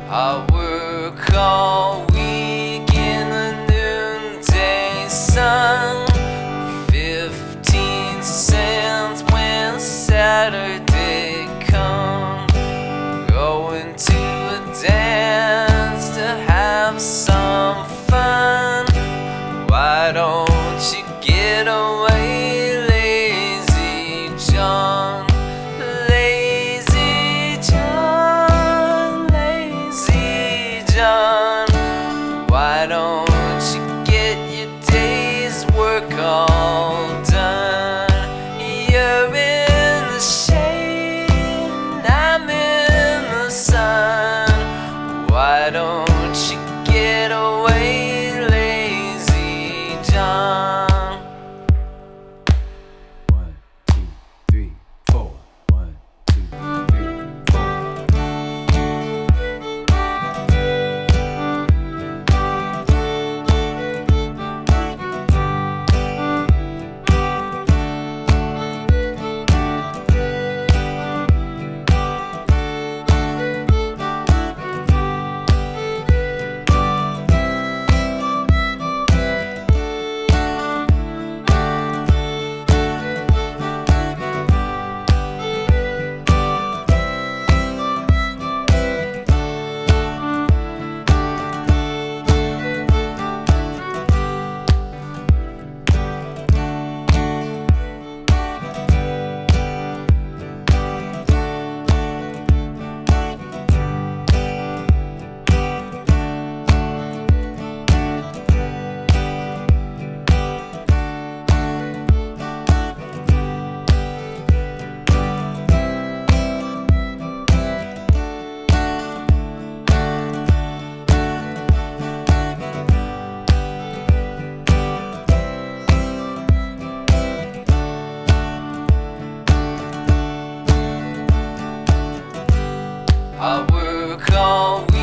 I work all week in the noonday sun. 15 cents when Saturday comes. Going to a dance to have some fun. Why don't you get away, lazy John? Lazy John, lazy John. Why don't you get your day's work all done? You're in the shade and I'm in the sun. Why don't you get away, lazy John? 1, 2, 3, 4. 1, 2, 3, 4. I work all